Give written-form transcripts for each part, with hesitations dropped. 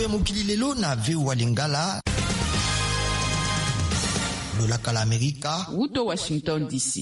ya mokili lelo na VOA Lingala. Lolaka la Amerika. Wuto Washington DC.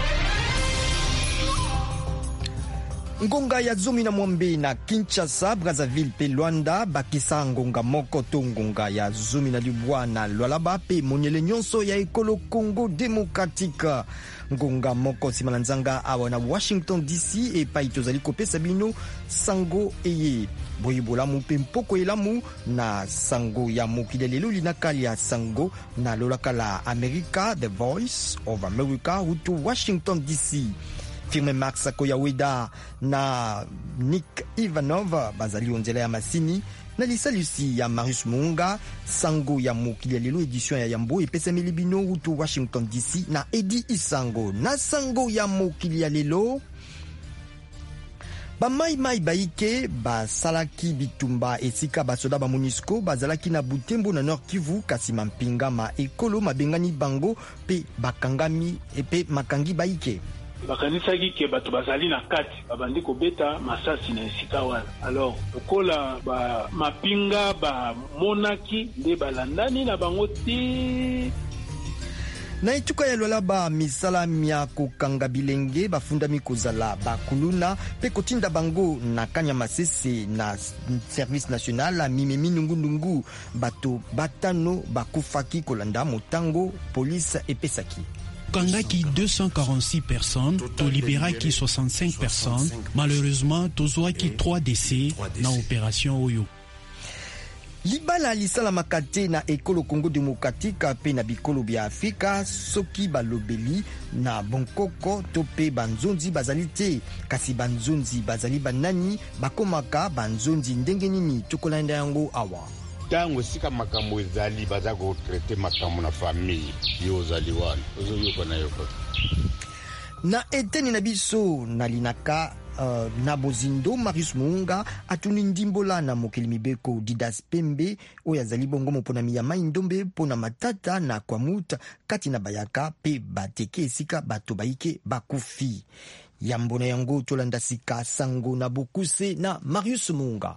Ngonga ya zomi na mwambe na Kinshasa, Brazzaville pe Luanda bakisa ngonga moko to ngonga ya zomi na libwa na Lualaba pe monyele nyonso ya ekolo Congo Démocratique. Ngonga moko simana nzanga awa na Washington DC e pa itozali kopesa bino sango eye boyibola mu pe mpoko elamu na sango ya mokili lelo linakali ya sango na lolaka la America, The Voice of America to Washington DC. Firme Max Koyaweda na Nick Ivanov bazali onzela ya masini na lisalusi ya Marius Munga. Sango ya mokili lelo edition ya Yambo epesa milibino hutu Washington DC na Edi Isango. Na sango ya mokili lelo ba mai baike basalaki bitumba esika basoda ba MONUSCO bazalaki na Butembo na Nord Kivu kasi mampinga ma ekolo mabengani bango pe bakangami epe makangi baike bakanisaki ke bato bazali na kati babandi kobeta masasi na esika wana. Alors okola ba mapinga ba monaki nde balandani na bango ti na etuka ya Lualaba misala mia kokanga bilenge bafundami kozala bakuluna pe kotinda bango na kanya masese na service national mimemi nungu bato batano bakufaki kolanda motango police epesaki Kangaki 246 personnes, to libéraki 65 personnes. Malheureusement, tozwaki 3 décès na opération Oyo. Libala lisala makate na ekolo Congo Démocratique pe na bikolo bya Afrika soki balobeli na bonkoko to pe banzonzi bazali te kasi banzonzi bazali banani bakomaka banzonzi ndenge nini tukolanda yango awa. Tango sika makambo ezali baza ko traiter makambo na famille yozali wana ozoyoka na yoko na eteni na biso na linaka na bozindo Marius Munga atuni ndimbola na mokili mibeko Didas Pembe oyo azali bongo moponami ya mai ndombe pona matata na kwamuta kati na bayaka pe bateke esika bato baike bakufi yambona yango tolanda sika sango na bokuse na Marius Munga.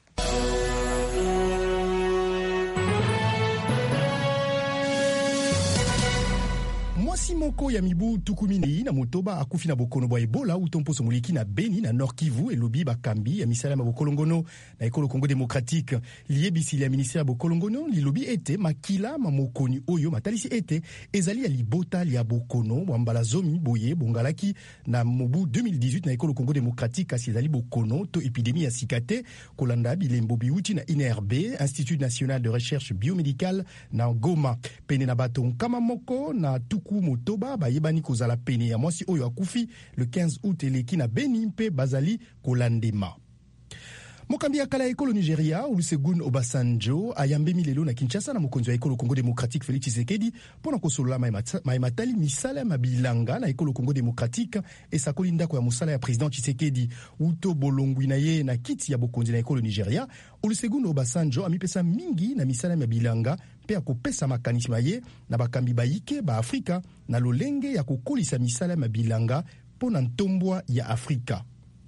Mwasi moko ya mibu tukumini na motoba akufi na bokono bwa Ebola utomposo muliki na Beni na Nord Kivu elobi bakambi ya misala ya bokolongono na ekolo Congo Démocratique liebisi ya ministère ya bokolongono lilobi ete makila mamokoni oyo matalisi ete ezali ya libota ya bokono mwambala zomi boye bongalaki na mobu 2018 na ekolo Congo Démocratique kasi ezali bokono to epidemie ya sikate kolanda bilembo biuti na INRB Institut National de Recherche Biomédicale na Goma pene na bato nkama moko na tuku motoba bayebani kozala pene ya mwasi oyo akufi le 15 août eleki na Beni mpe bazali kolandema. Mokambi ya kala ekolo Nigeria Olusegun Obasanjo ayambemi lelo na Kinshasa na mokonzi wa ekolo Congo Démocratique Félix Tshisekedi pona kosolola maimatali misala ya mabilanga na ekolo Congo Démocratique esakoli ndako ya musala ya président Tshisekedi uto bolongwi na ye na kiti ya bokonzi na ekolo Nigeria. Olusegun Obasanjo amipesa mingi na misala ya mabilanga pe akopesa makanisma ye na bakambi baike ba Afrika na lolenge ya kokolisa misala ya mabilanga pona ntombwa ya Afrika.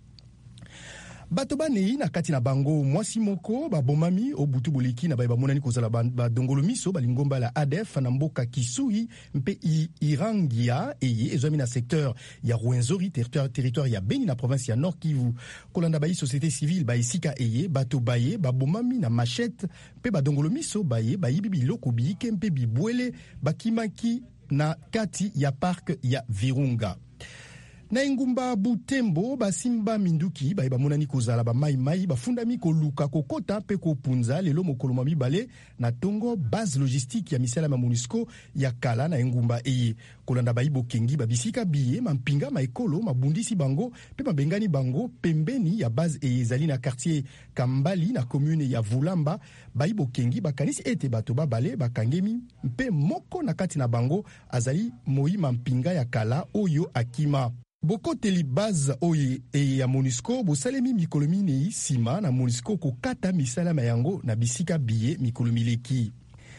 Bato banei na kati na bango mwasi moko babomami obutu boleki na bamonani kozala badongolo miso balingomba la ADF na mboka Kisui mpe Irangia eye ezwami na secteur ya Rwenzori territoire ya Beni na province ya Nord Kivu kolanda bayi société civile baisika eye bato baye babomami na machette mpe badongolo miso baye bayibi biloko biike mpe bibwele bakimaki na kati ya park ya Virunga. Na engumba Butembo basimba minduki baye bamonani kozala ba mai bafundami koluka kokota pe kopunza lelo mokolo ma mibale na tongo base logistique ya misala ma MONUSCO ya kala na engumba eye kolanda bayi bokengi babisika biye mampinga maekolo mabundisi bango pe mabengani bango pembeni ya base eye ezali na quartier Kambali na commune ya Vulamba bayi bokengi bakanisi ete bato babale bakangemi mpe moko na kati na bango azali moi mampinga ya kala oyo akima. Bokoteli base oye e ya MONUSCO bosalemi mikolo minei sima na MONUSCO kokata misala mayango na bisika biye mikolo mileki.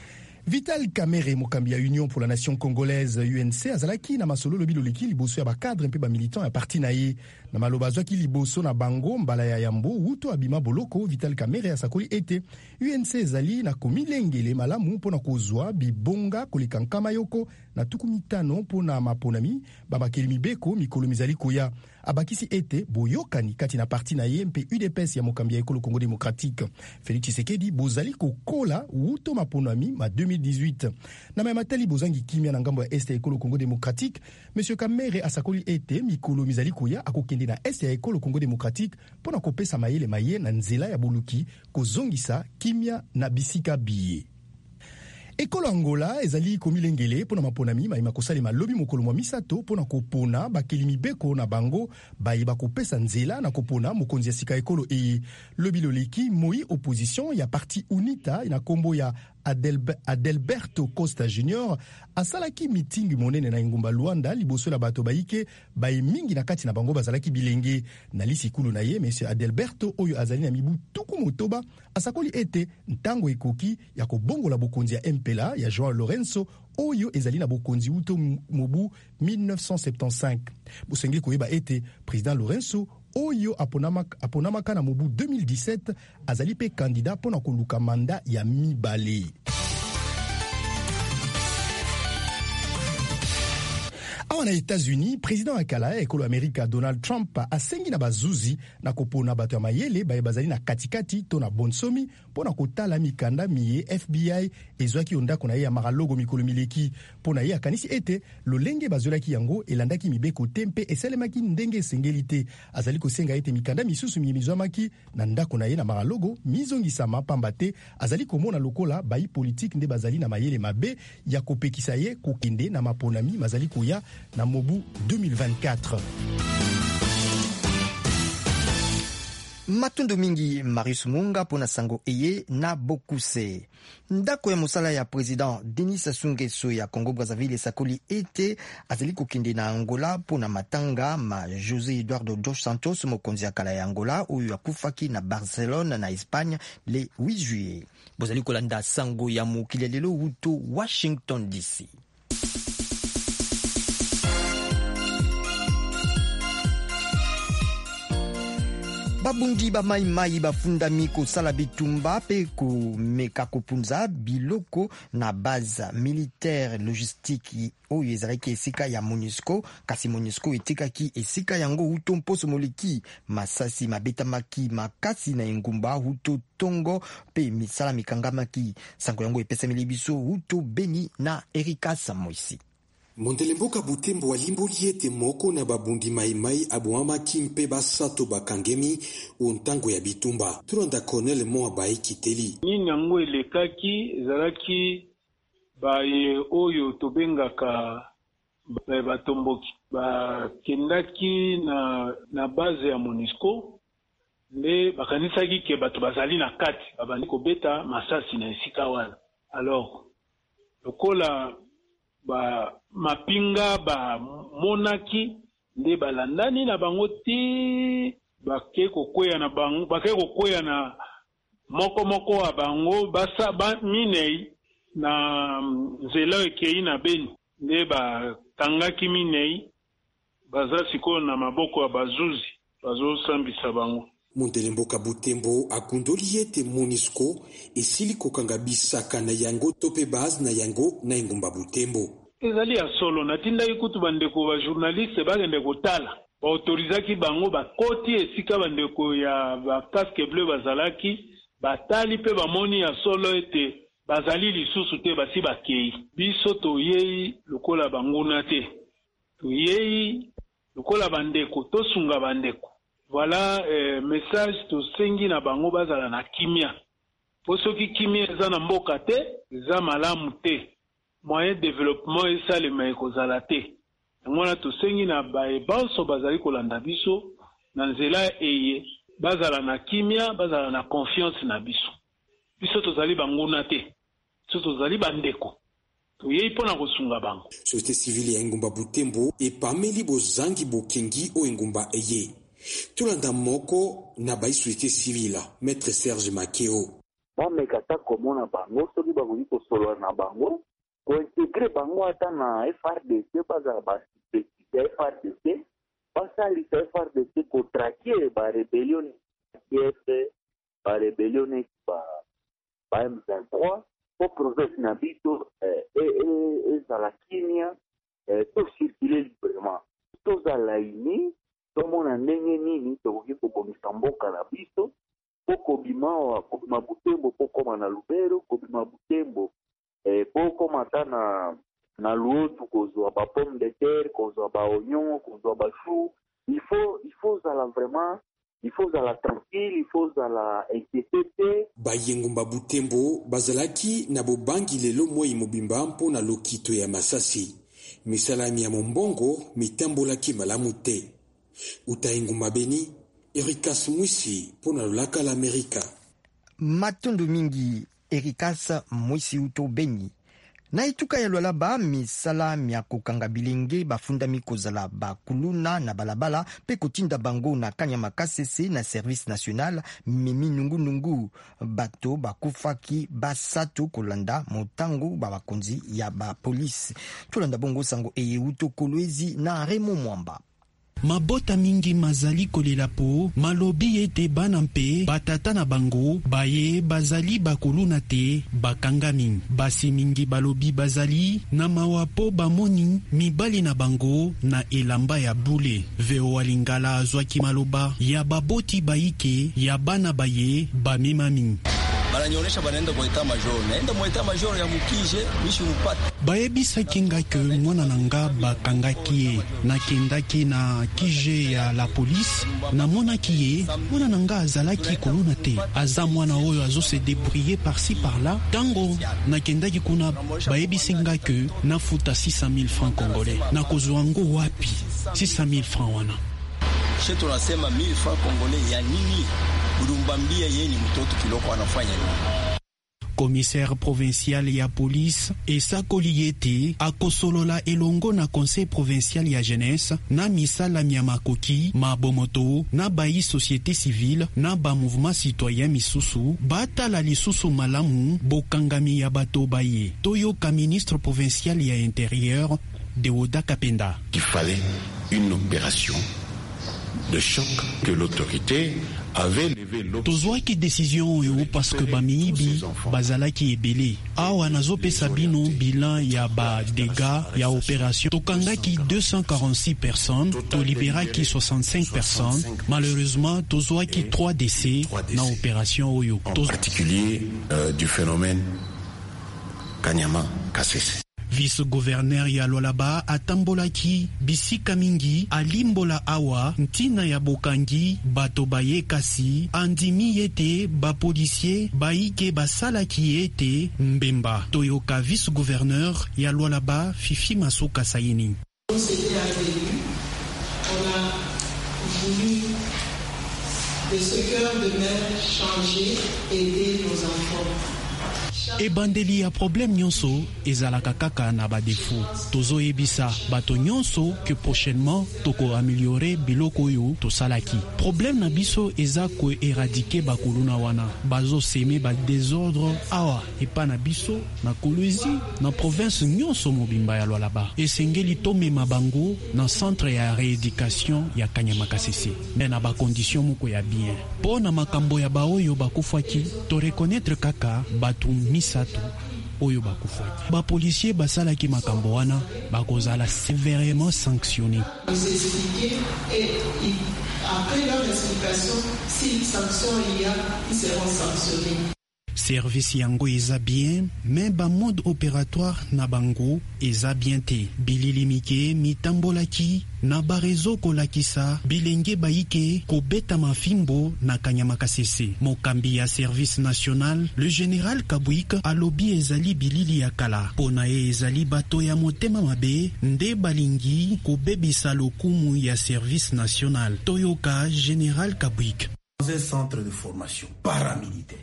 Vital Kamerhe mokambi ya Union pour la Nation Congolaise UNC azalaki na masolo lobi loleki liboso ya bakadre mpe bamilitant ya parti na ye na maloba azwaki liboso na bango mbala ya yambo wuto abima boloko. Vital Kamerhe asakoli ete UNC ezali na komilengele malamu mpona kozwa bibonga koleka nkama yoko na tuku mitano mpona maponami bamakeli mibeko mikolo mizali koya. Abakisi ete boyokani kati na parti na ye mpe UDPS ya mokambi ya ekolo Congo Démocratique Félix Tshisekedi bozali kokola wuto maponami ma 2018 na mamatali bozangi kimia na ngambo ya este ya ekolo Congo Démocratique. Monsieur Kamerhe asakoli ete mikolo mizali koya akokende na este ya ekolo Congo Démocratique mpona kopesa mayele maye na nzela ya boluki kozongisa kimia na bisika biye. Ekolo Angola ezali komilengele pona maponami maima kosalema lobi mokolo mwa misato pona kopona bakeli mibeko na bango bayeba kopesa nzela na kopona mokonzi ya sika ekolo eye. Lobi loleki moi opposition ya parti UNITA na kombo ya Adelberto Costa Junior asalaki mitingi monene na ingumba Luanda liboso na bato baike baye mingi na kati na bango bazalaki bilenge na lisikulu na ye. Monsieur Adelberto oyo azali na mibu tuku motoba asakoli ete ntango ekoki ya kobongola bokonzi ya MPLA ya João Lourenço oyo ezali na bokonzi uto mobu 1975. Bosengeli koyeba ete président Lourenço oyo aponamaka na mobu 2017 azali pe candidat pona koluka manda ya mibale. Awa na États-Unis, président akala ekolo Amerika Donald Trump asengi na bazuzi na kopona bato ya mayele baye bazali na katikati to na bonsomi pona kotala mikanda miye FBI ezwaki ondako na ye ya maralogo mikolo mileki pona ye akanisi ete lolenge bazolaki yango elandaki mibeko tempe esalemaki ndenge esengelite. Azali kosenga ete mikanda misusu miyemizwamaki na ndako na ye na maralogo mizongisama pamba te azali komona lokola bayi politique nde bazali na mayele mabe ya kopekisa ye kokende na maponami mazali koya na mobu 2024. Matundu mingi Marius Munga pona sango eye na bokuse. Ndako ya musala ya president Denis Sassou Nguesso ya Congo Brazzaville sakoli ete azali kokende na Angola pona matanga ma José Eduardo dos Santos mokonzi akala ya Angola oyo akufaki na Barcelone na Espagne le 8 juillet. Bozali kolanda sango ya mokili lelo wuto Washington DC. Babundi ba mai bafundami kosala bitumba pe komeka kopunza biloko na base militaire logistique oyo ezalaki esika ya MONUSCO kasi MONUSCO etikaki esika yango uto mposo moleki masasi mabetamaki makasi na engumba uto tongo pe misala mikangamaki. Sango yango epesameli biso uto Beni na Erika Samoisi. Montelemboka Butembo walimboli ete moko na babundi maimai abuamaki mpe basato bakangemi untango ya bitumba. Tulonda Colonel Moa Baikiteli. Nini yango elekaki ezalaki baye oyo tobengaka batomboki bakendaki na base ya MONUSCO nde bakanisaki ke bato bazali na kati babandi kobeta masasi na esika wana. Alors lokola mapinga monaki nde balandani na bango ti bake kokwea na moko wa bango basa minei na nzela ekei na Beni nde batangaki minei baza sikoyo na maboko ya bazuzi bazosambisa bango. Montelemboka Butembo akundoli ete MONUSCO esili kokanga bisaka na yango tope base na yango na engumba Butembo. Ezali ya solo natindaki kutu bandeko ba journaliste bagende kotala baautorizaki bango bakoti esika bandeko ya ba casque bleu bazalaki batali pe bamoni ya solo ete bazali lisusu te basi bakei. Biso toyei lokola banguna te, toyei lokola bandeko tosunga bandeko. Voilà message tosengi na bango bazala na kimia. Po soki kimia eza na mboka te, eza malamu te. Moyen développement esalema ekozala te. Ngona tosengi na baebanso bazali kolanda biso na nzela eye bazala na kimia, bazala na confiance na biso. Biso tozali banguna te. Biso tozali bandeko. Toyei pona kosunga bango. Société civile ya engumba Butembo epameli bozangi bokengi o engumba eye. Tulanda moko na bai société civile, Maître Serge Makeo. bamekata komona bango soki bakoki kosolola na bango kointegre bango ata na FRDC bazala basupétite ya FRDC basalisa FRDC kotrake barebellion ADF barebellion neti ba M23 po province na biso ezala kimia tocircule librement tozala ini tomona ndenge nini tokoki kobomisa mboka na biso po kobima Butembo po koma na Lubero kobima Butembo po koma ata na Luotu kozwa ba pomme de terre kozwa ba oignon kozwa ba chou il faut zala vraiment il faut zala tranquille il faut zala inquiété. Bayengumba Butembo bazalaki na bobangi lelo moi mobimba mpo na lokito ya Masasi misalami ya mombongo mitambolaki malamu te. Utaingumba Beni Erikas Mwisi pona lolaka la Amerika. Matundu mingi Erikas Mwisi uto Beni. Na ituka ya Lualaba misala mia kokanga bilenge bafundami kozala bakuluna na balabala pe kotinda bango na Kanyama Kasese na service national mimi nungu bato bakufaki basato kolanda motango babakonzi ya ba police. Tolanda bongo sango eyeuto kolwezi na Remo Mwamba. Mabota mingi mazali kolela po malobi ete bana mpe batata na bango baye bazali bakoluna te bakangami. Basi mingi balobi bazali na mawa po bamoni mibali na bango na elamba ya bule. Veo Lingala azwaki maloba ya baboti baike ya bana baye bamemami. Bananyonesha banaenda kwa eta major. Naenda kwa eta major ya mukije mishi mupata. Bayebisa kinga ke mwana nanga bakangaki ye. Nakendaki na kije ya la police na mwana kiye mwana nanga azalaki koluna te. Aza mwana oyo azo se débrouiller par-ci par-là. Tango nakendaki kuna bayebisa kinga ke nafuta 600,000 francs congolais. Nakozwango wapi 600,000 francs wana. Chez tunasema 1000 francs congolais ya nini? Burumbambia yeni mtoto kiloko anafanya nini? Commissaire provincial ya police Esa Koliete akosolola elongo na conseil provincial ya jeunesse na misala miamakoki mabomoto na bayi société civile na ba mouvement citoyen misusu batala lisusu malamu bokangami ya bato baye. Toyoka ministre provincial ya intérieur Deoda Kapenda. Il fallait une opération de choc que l'autorité avait levé l'option. Tozwaki décision yo parce que bamiibi bazalaki ebele. Awa nazopesa bino bilan ya ba dégâts ya opération. Tokangaki 246 personnes, tolibéraki 65 personnes. Malheureusement, tozwaki 3 décès na opération oyo. En particulier du phénomène Kanyama Kasese. Vice-gouverneur ya Lualaba atambolaki bisika mingi alimbola awa ntina ya bokangi bato baye kasi andimi yete ba policier baike basalaki yete mbemba. Toyoka vice-gouverneur ya Lualaba Fifi Masuka Saini. On s'était avenu, on a voulu de ce cœur de mère changer, aider nos enfants. Ebandeli ya problème nyonso ezalaka kaka na ba défaut. Tozo ebisa bato nyonso que prochainement toko améliorer biloko yo to salaki. Problème na biso eza ko éradiquer bakuluna wana. Bazo seme ba désordre awa epa na biso na Kolwezi na province nyonso mobimba ya Lualaba. Esengeli tome mabango na centre ya rééducation ya Kanyama Kasese. Mais na ba condition moko ya bien. Po na makambo ya baoyo bakufaki to reconnaître kaka batu misatu oyo bakufaki. Ba policier basalaki makambo wana bakozala sévèrement sanctionné. Vous expliquer et après leur explication, si sanction il y a, ils seront sanctionnés. Service yango eza bien, mais ba mode opératoire na bango eza bien te. Bilili mike mitambolaki na ba réseau kolakisa bilenge baike kobeta mafimbo na Kanyama Kasese. Mokambi ya service national, le général Kabouik alobi ezali bilili ya kala. Pona ezali bato ya motema mabe nde balingi kobebisa lokumu ya service national. Toyoka général Kabouik. Dans un centre de formation paramilitaire.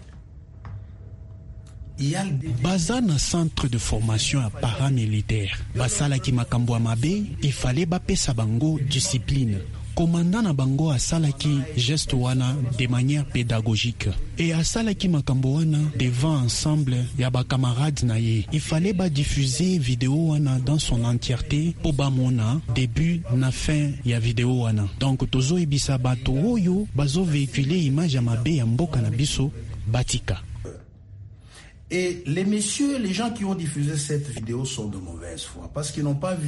Baza na centre de formation à paramilitaire. Basala ki makambo mabe, il fallait bapesa bango discipline. Commandant na bango asalaki geste wana de manière pédagogique et asalaki makambo wana devant ensemble ya ba camarades na ye. Il fallait ba diffuser vidéo wana dans son entièreté po ba mona début na fin ya vidéo wana. Donc tozo ebisa bato oyo bazo véhiculer image ya mabe ya mboka na biso batika. Et les messieurs, les gens qui ont diffusé cette vidéo sont de mauvaise foi parce qu'ils n'ont pas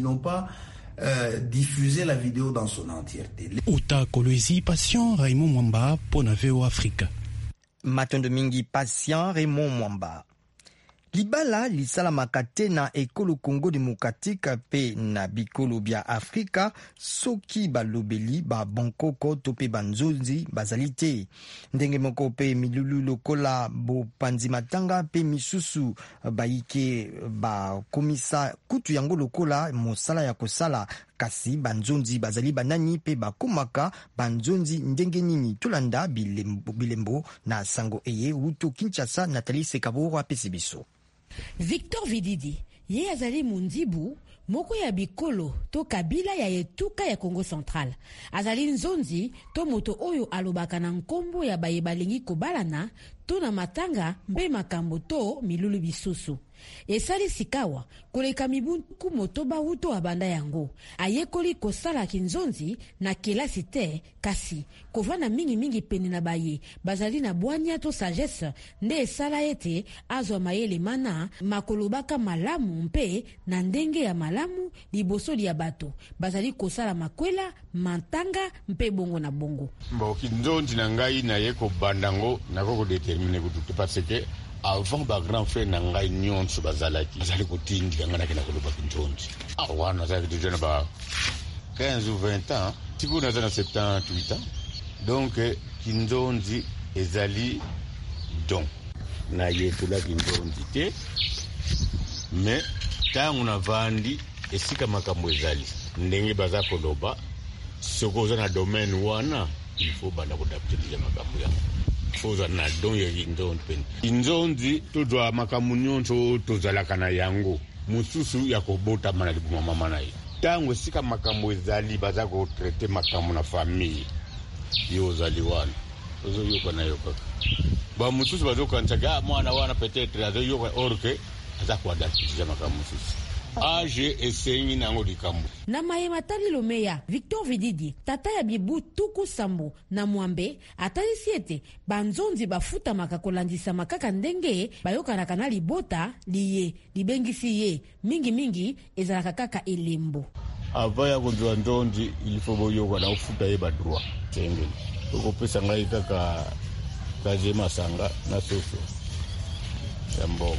diffuser la vidéo dans son entièreté. Uta Kolwezi, patient Raymond Mwamba pour Naveo Africa. Matondo mingi patient Raymond Mwamba. Libala lisalamaka te na ekolo Congo démocratique pe na bikolo bia Afrika soki balobeli ba bankoko to pe banzonzi bazali te. Ndenge moko pe milulu lokola bo panzi matanga pe misusu baike ba komisa kutu yango lokola mosala ya kosala kasi banzonzi bazali banani pe bakomaka banzonzi ndenge nini tolanda bilembo na sango eye uto Kinshasa. Nathalie Sekaboro apesi biso. Victor Vididi ye azali mundibu moko ya bikolo to kabila ya etuka ya Congo Central. Azali nzonzi to moto oyo alobaka na nkombo ya baye balingi kobalana to na matanga mpe makambo to milulu bisusu. Esali sikawa koleka mibuku motoba uto abanda yango ayekoli kosala kinzonzi na kelasi te kasi kovana mingi pene na baye bazali na bwanya to sagesse nde esala ete azwa mayele mana makolobaka malamu mpe na ndenge ya malamu liboso ya bato bazali kosala makwela mantanga mpe bongo na bongo. Mbo kinzonzi na ngai na yeko bandango nako ko déterminer kutu parce que avant ba grand frère na ngai nyonso bazalaki kotindi ngana kena koloba kinzonzi. Wana za kitu jana ba 15 ou 20 ans, tiku na zana 78 ans. Donc kinzonzi ezali don na yekula kinzonzi te mais tangu na vandi esika makambo ezali ndenge baza koloba soko za na domaine wana il faut bana kodaptiza makambo ya foza na don ya kinzonzi pen kinzonzi tozwa makambo nyonso tozalaka na yango mususu ya kobota mana libuma mama na ye tangu esika makambo ezali baza ko traiter makambo na famille yo zaliwana ozo yoka na yoka ba mususu bazo kanchaga mwana wana peut-être azo yoka orke aza kwa adaptiza makambo mususu age esengi nango likambo na maye matali lomeya. Victor Vididi tata ya bibu tuku sambo na mwambe atalisi ete banzonzi bafuta makakolandisa makaka ndenge bayokanaka na libota liye libengisi ye mingi ezalaka kaka elembo ava ya konzwa nzonzi ilifo boyoka na ufuta ye badroit tengeli okopesa ngai kaka kaje masanga na soso ya mbongo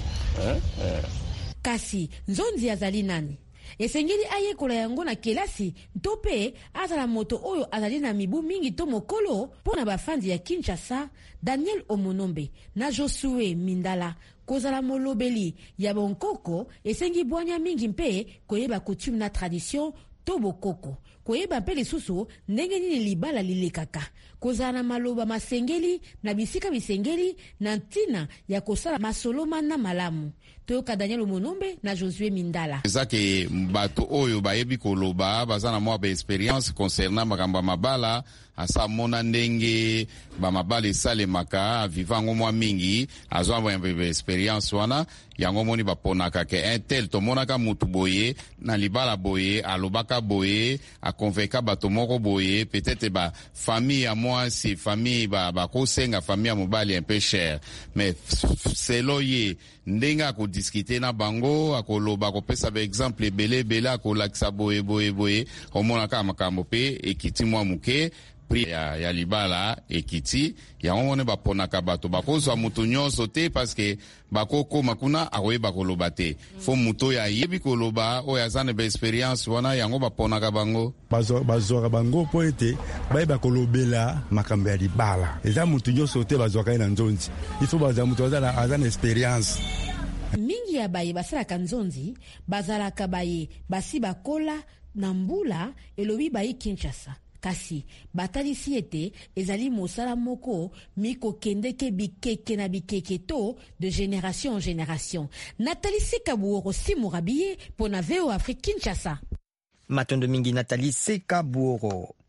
kasi nzonzi azali nani esengeli ayekola yango na kelasi ntope azala moto oyo azali na mibu mingi to mokolo pona bafandi ya Kinshasa. Daniel Omonombe na Josue Mindala kozala molobeli ya bonkoko esengi bwanya mingi mpe koyeba coutume na tradition to bokoko koyeba mpe lisusu ndenge nini libala lilekaka kozala na maloba masengeli na bisika bisengeli na ntina ya kosala masoloma na malamu. Toyoka Daniel Omonombe na Josue Mindala. Ezake bato oyo bayebi koloba bazana mwa ba experience concernant makambo mabala asa mona ndenge ba mabala esalemaka vivango mwa mingi azwa ba experience wana yango moni baponaka ke intel to monaka mutu boye na libala boye alobaka boye akonveka bato moko boye peut-être ba famille ya moi si famille ba kosenga famille ya mobali un peu cher mais selo ye ndenga ko discuter na bango akoloba kopesa ba exemple belé akolakisa boye omonaka makambo pe ekiti mwa muke pri ya libala ekiti ya omone baponaka bato bakozwa mutu nyonso te parce que bakoko makuna akoyeba koloba te fo mutu ya yebi koloba oyo azana ba experience wana yango baponaka bango bazwaka bango po ete bayeba kolobela makambo ya libala eza mutu nyonso te bazwaka na nzonzi ifo bazwa mutu azana experience mingi ya baye basalaka nzonzi bazalaka baye basi bakola na mbula elobi baye Kinshasa kasi batalisi ete ezali mosala moko miko kendeke bikeke na bikeke to de génération en génération. Nathalie Sekaburo Simurabiye pour na Veo Afrique Kinshasa. Matondo mingi Nathalie Sekaburo.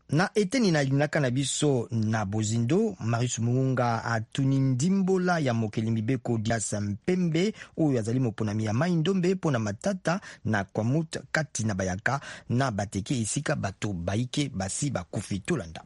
Na eteni na linaka na biso na bozindo, Marius Munga atuni ndimbola ya mokeli mibeko Dias Mpembe oyo azali moponami ya Mai Ndombe pona matata na kwamut kati na bayaka na bateke esika bato baike basi bakufi tolanda.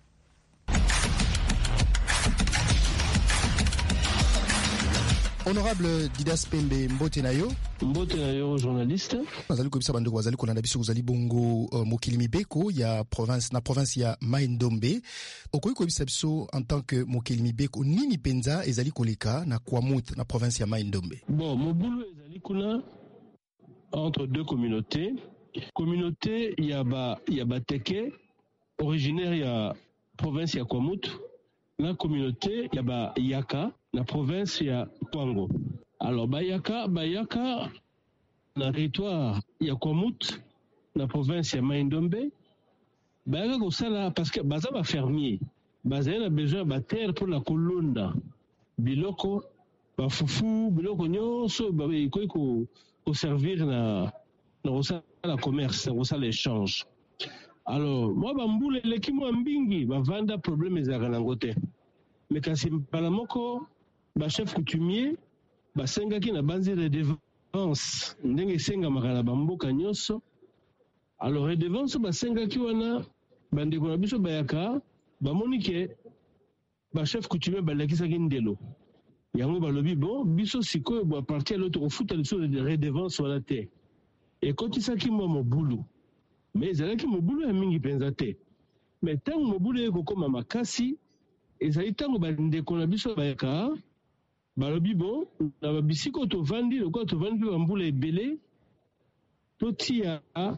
Honorable Didas Pembe, mbote na yo journaliste. Nazali ko bisa bandeko bazali kolanda biso kozali bongo mokili mibeko ya province ya Mai Ndombe. Okoki ko bisa biso en tant que mokili mibeko nini penza ezali koleka na Kwamut na province ya Mai Ndombe. Bon, mobulu ezali kuna entre deux communautés. Communauté ya bateke originaire ya province ya Kwamut, la communauté ya ba Yaka na province ya Kwango. Alors Bayaka na territoire ya Kwamut na province ya Mai Ndombe. Bayaka kosala parce que baza ba fermier, baza na besoin ba terre pour la kolonda biloko ba fufu biloko nyonso ba ikoyi ko servir na kosala commerce, na kosala échange. Alors moi bambule leki mo mbingi ba vanda problème ezaka nango te. Mais kasi mbala moko ba chef coutumier basengaki na banzi redevance ndenge esengamaka na bamboka nyonso. Alors redevance basengaki wana bandeko na biso bayaka bamoni ke ba chef coutumier balakisaki ndelo yango balobi bon biso sikoyo bo partir l'autre kofuta liso de redevance wana te ekotisaki mwa mobulu mais ezalaki mobulu ya mingi mpenza te. Mais ntango mobulu ekokoma makasi ezali ntango bandeko na biso bayaka balobi bon na babisiko tovandi lokola tovandi mpe bambula ebele totia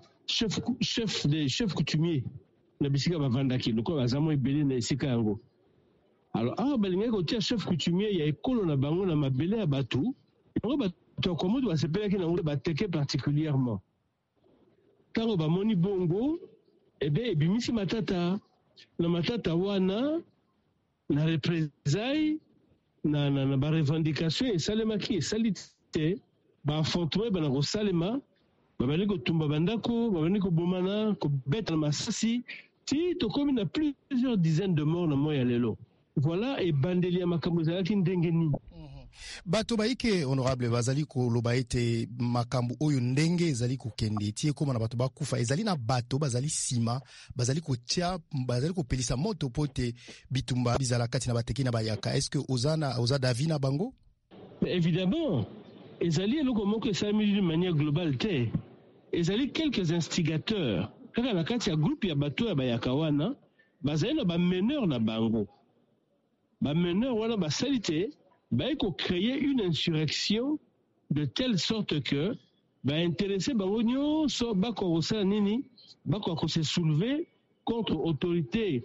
chef coutumier na bisika bavandaki lokola baza mo ebele na esika yango. Alors awa balingaki kotia chef coutumier ya ekolo na bango na mabele ya bato yango bato ya Kwamut basepelaki nango bateke particulièrement. Ntango bamoni bongo ebe ebimisi matata na matata wana na représailles na ba revendication esalemaki esali te ba affrontement bana kosalema babali kotumba bandako babali kobomana kobeta na masasi ti tokomi na plusieurs dizaines de morts na moya lelo. Voilà ebandeli ya makambo ezalaki ndenge nini. Bato baike honorable bazali koloba ete makambo oyo ndenge ezali kokende tie koma na bato bakufa ezali na bato bazali sima bazali kopelisa moto pote bitumba bizala kati na bateki na bayaka. Est-ce que oza David na bango? Évidemment ezali eloko moko esalemi d'une manière globale te. Ezali quelques instigateurs kaka na kati ya groupe ya bato ya bayaka wana bazali na bameneur na bango. Bameneur wana basali te baiko créer une insurrection de telle sorte que intéressé bango nyonso bako kosala nini bako se soulever contre autorité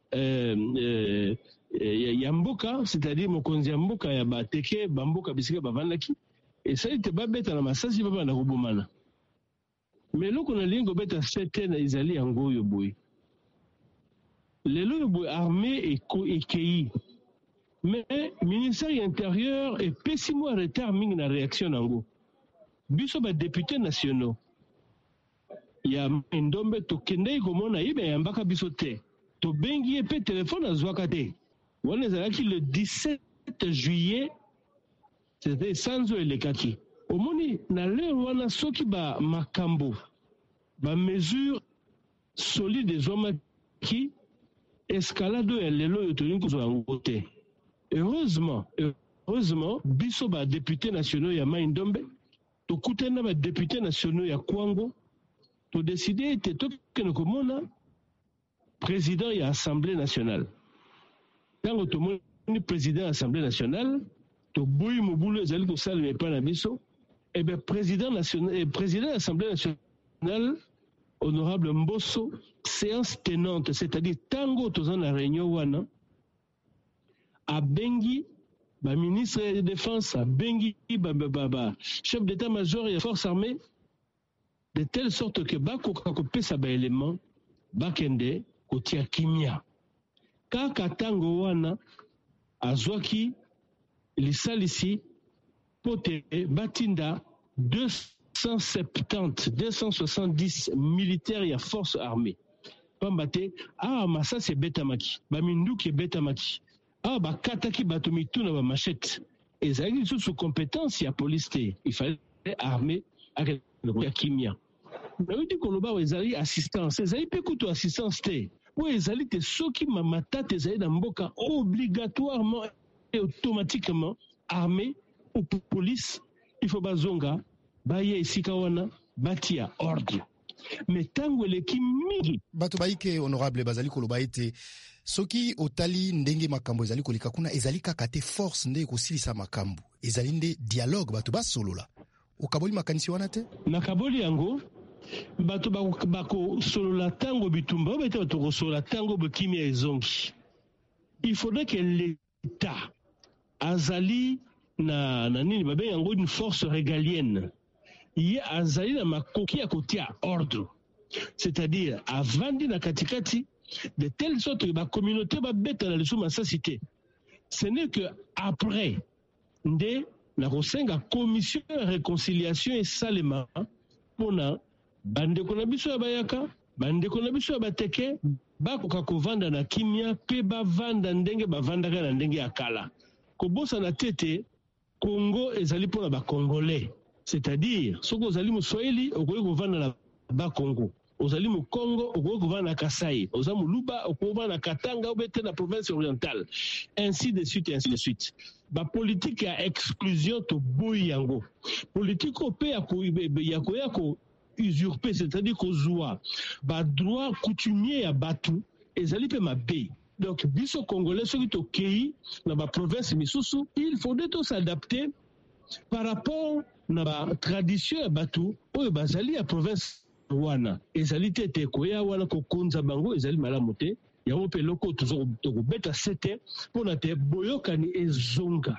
ya mboka, c'est-à-dire mokonzi ya mboka ya bateke bamboka bisika bavandaki esali te babeta na masasi babanda kobomana. Mais loko na lingo beta sete na izali yango oyo boye lelo yo boye armée ekei. Mais le ministère de l'Intérieur est pessimo en retard mingi na réaction nango. Biso ba députés nationaux. Ya Ndombe to kende komona ibe ya mbaka biso te. To bengi epe téléphone azwaka te. Wana ezalaki le 17 juillet. C'était sanzo elekaki. Omoni na leo wana soki ba makambo ba mesure solide ezoma ki escalade ya lelo yo to linkozwa ngo te. Heureusement, biso ba députés nationaux ya Mai Ndombe, to kutena ba députés nationaux ya Kwango, to décider te to kene komona président ya Assemblée nationale. Tango to moni président Assemblée nationale, to boyi mobulu ezali ko salme pa na biso, et bien président de l'Assemblée nationale honorable Mbosso, séance tenante, c'est-à-dire tango to na réunion wana a bengi ba ministre de défense a bengi ba chef d'état-major et forces armées de telle sorte que bako pesa ba élément bakende kotia kimia kaka tango wana azwaki lisalisi pote batinda 270 270 militaires et forces armées pamba te masasi ebetamaki baminduki ebetamaki bakataki bato mitu na bamachete ezalaki lisusu compétence ya police te il fallait armé ya kimia nauti koloba ezali assistance ezali mpe kutu assistance te oyo ezali te soki matata ezali na mboka obligatoirement et automatiquement armé ou police il faut bazonga baye esika wana batia ordre mais tango eleki mingi bato baike honorable bazali koloba ete soki otali ndenge makambo ezali koleka kuna ezali kaka te force nde ekosilisa makambo ezali nde dialogue bato basolola okaboli makanisi wana te nakaboli yango bato bakosolola tango bitumba obete bato kosolola tango bokimia ezongi il faudrait que l'état azali na nini babengi yango une force régalienne ye azali na makoki ya kotia ordre c'est-à-dire avandi na katikati de telle sorte que communauté babeta na lisu masasi te ce n'est que après nde na kosenga commission ya réconciliation esalema mpona bandeko na biso ya bayaka bandeko na biso ya bateke bakoka kovanda na kimia mpe bavanda ndenge bavandaka na ndenge ya kala kobosana tete Congo ezali mpona bakongolais c'est-à-dire soki ozali moswahili okoki kovanda na bakongo ozali mokongo okoki kovanda na kasai oza moluba okoki kovanda na katanga obete na province orientale ainsi de suite bapolitike ya exclusion toboyi yango politike oyo mpe ya koya ko usurper c'est-à-dire kozwa badroit coutumier ya bato ezali mpe mabe donc biso congolais soki tokei na baprovince misusu il faudrait to s'adapter par rapport na batradition ya bato oyo bazali ya province wana ezali te te koya wana kokonza bango ezali malamu te yango mpe eloko tokobeta sete mpona te boyokani ezonga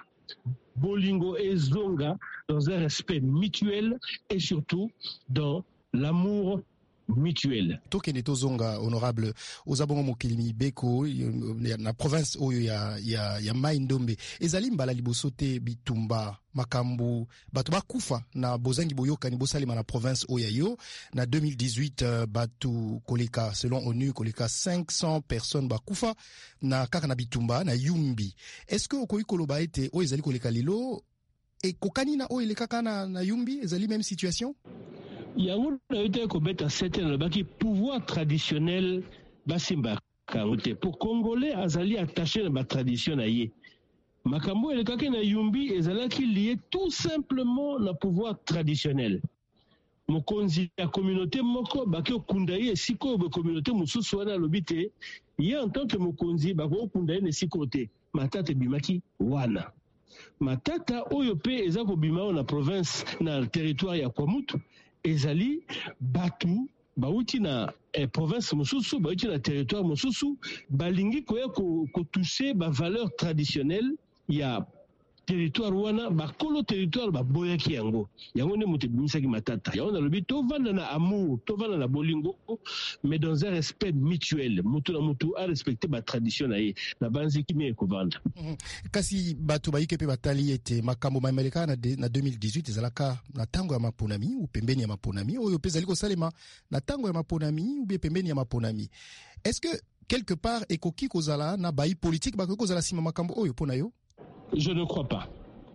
bolingo ezonga dans un respect mutuel et surtout dans l'amour mutuel. Tokende tozonga honorable ozabongo mokili mibeko na province oyo ya Mai Ndombe ezali mbala liboso te bitumba makambo bato bakufa na bozangi boyokani bosalema na province oyo yo na 2018 bato koleka selon ONU koleka 500 personnes bakufa na kaka na bitumba na Yumbi. Est-ce que okoyi koloba ete oyo ezali koleka lelo e kokani na oyo lekaka na Yumbi ezali même situation? yango na yote kobeta certain le baki pouvoir traditionnel basimba kangote pour congolais azali attaché na ba tradition na ye makambo elekaki na Yumbi ezalaki lié tout simplement na pouvoir traditionnel mokonzi ya communauté moko baki okunda ye siko be communauté mususu wana lobite ye en tant que mokonzi bako okunda ye ne sikote matata bimaki wana matata oyo pe ezako bimao na province na territoire ya Kwamutu ezali batu bauti na province mosusu bauti na territoire mosusu balingi koya toucher ba valeur traditionnelle ya territoire wana bakolo territoire baboyaki yango ne moto bimisaki matata yango na lobi tovanda na amour tovanda na bolingo mais dans un respect mutuel moto na moto a respecter ba tradition na ye na banzi kimi ekovanda kasi bato baike pe batali ete makambo mameleka na 2018 ezalaka na tango ya maponami ou pembeni ya maponami oyo pezali ko salema na tango ya maponami ou bien pembeni ya maponami. Est-ce que quelque part ekoki kozala na bayi politique bakoki kozala sima makambo oyo pona yo? Je ne crois pas.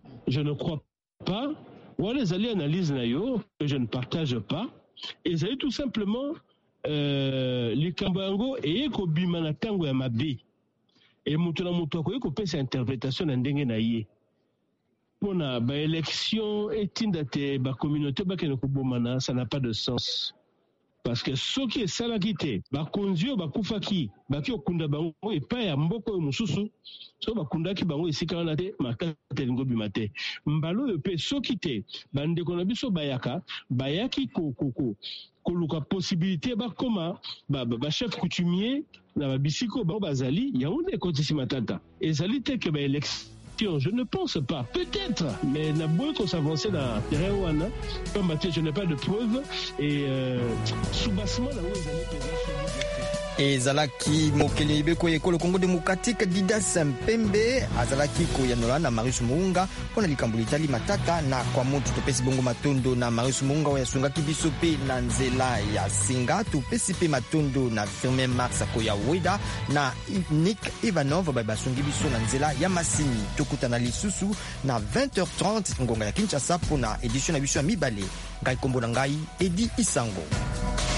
Voilà les analyses nayo que je ne partage pas. Et ça tout simplement les kambango et ko bima na tango ya mabe. Et mutu na mutu ko pesa interprétation na ndenge na ye. Pona ba élection etinda te ba communauté ba kene ko bomana ça n'a pas de sens. Parce que ce qui est salakité, bakonzio bakufaki, baki okunda bango epa ya mboko yo mususu, so bakundaki bango esika wana te makate lingo bimate. Mbalo yo pe soki te, bandeko na biso bayaki koluka possibilité bakoma ba chef coutumier na babisiko bango bazali, yango ne kotisi matata. Ezali te ke ba élection. Je ne pense pas. Peut-être, mais la boîte qu'on s'avançait dans Terewana, comme je n'ai pas de preuves et sous-bassement, là où ils allaient ezalaki mokili beko ekolo Congo démocratique Didas Mpembe azalaki koyanola na Marius Muunga mpona likambo litali matata na kwa mutu topesi bongo matondo na Marius Muunga oyo asungaki biso pe na nzela ya singa topesi pe matondo na Firmin Marx Koya Weda na Nick Ivanov basungi biso na nzela ya masini tokutana lisusu na 20h30 ngonga ya Kinshasa mpona edition na biso ya mibale ngai kombo na ngai Edi Isango.